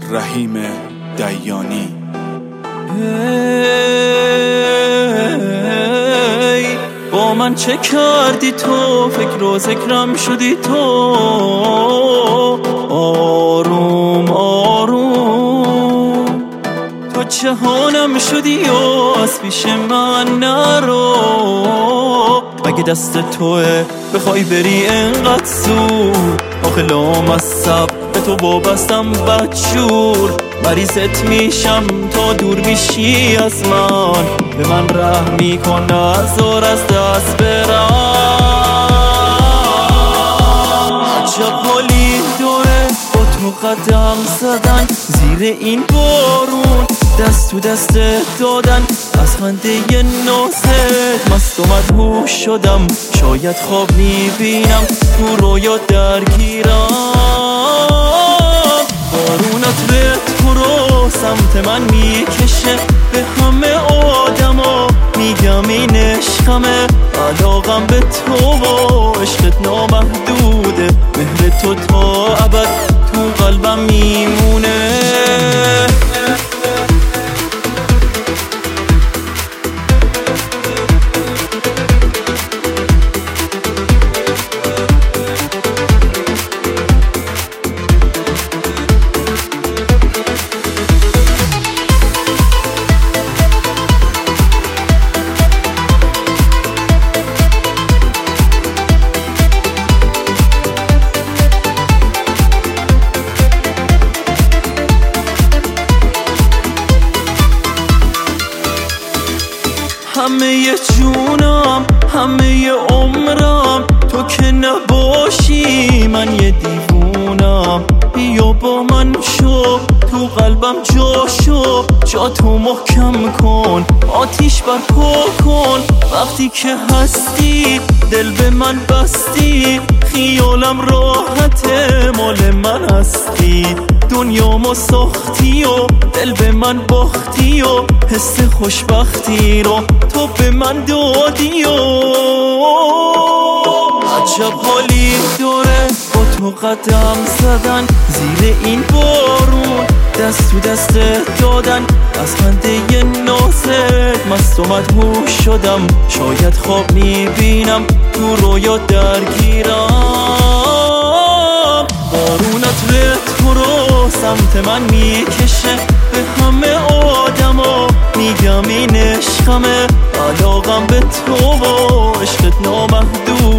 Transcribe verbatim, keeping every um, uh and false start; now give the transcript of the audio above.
رحیم دیانی. ای با من چه کردی تو؟ فکر و ذکرم شدی تو. آروم آروم تو جهانم شدی و از پیش من نرو. مگه دست توه بخوای بری انقدر زود؟ آخه لامصب به تو وابستم بدجور. مریضت میشم تا دور میشی از من. به من رحم میکن نذار از دست برم. عجب حالی داره با تو قدم زدن زیر این بارون، دست تو دست دادن از خنده نازت. مست و مدهوش شدم، شاید خواب میبینم تو رویا درگیرم. بارونت رت رو سمت من میکشه، به همه آدما میگم این عشقمه. علاقم به تو و عشقت نامحدوده، مهر تو تا ابد تو قلبم میمونه. همه جونم، همه عمرم تو که نباشی من یه دیوونم. بیا با من شو تو قلبم جا شو، جا تو محکم کن آتیش برپا کن. وقتی که هستی دل به من بستی، خیالم راحته مال من هستی. دنیامو ساختی و دل به من باختی و حس خوشبختی رو تو به من دادی. و عجب حالی داره با تو قدم زدن زیر این بارون، دست تو دست دادن از خنده نازت. مست و مدهوش شدم، شاید خواب میبینم تو رویا درگیرم. بارونت رت رو سمت من میکشه، به همه آدما میگم این عشقمه. علاقم به تو و عشقت نامحدود،